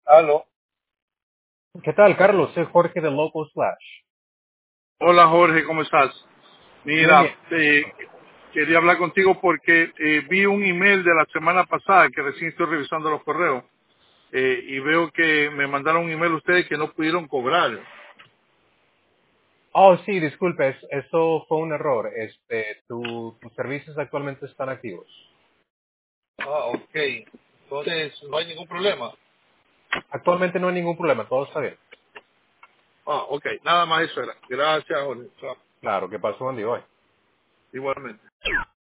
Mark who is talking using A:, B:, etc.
A: Aló.
B: ¿Qué tal, Carlos? Soy Jorge de Local Slash.
A: Hola Jorge, ¿cómo estás?
B: Bien, bien.
A: Mira, quería hablar contigo porque vi un email de la semana pasada que recién estoy revisando los correos y veo que me mandaron un email ustedes que no pudieron cobrar.
B: Oh, sí, disculpe, eso fue un error. Tus servicios actualmente están activos.
A: Ah, ok. Entonces, no hay ningún problema.
B: Actualmente no hay ningún problema, todo está bien.
A: Ah, ok. Nada más eso era. Gracias, Jorge. Chao.
B: Claro, ¿qué pasó, Andy, hoy?
A: Igualmente.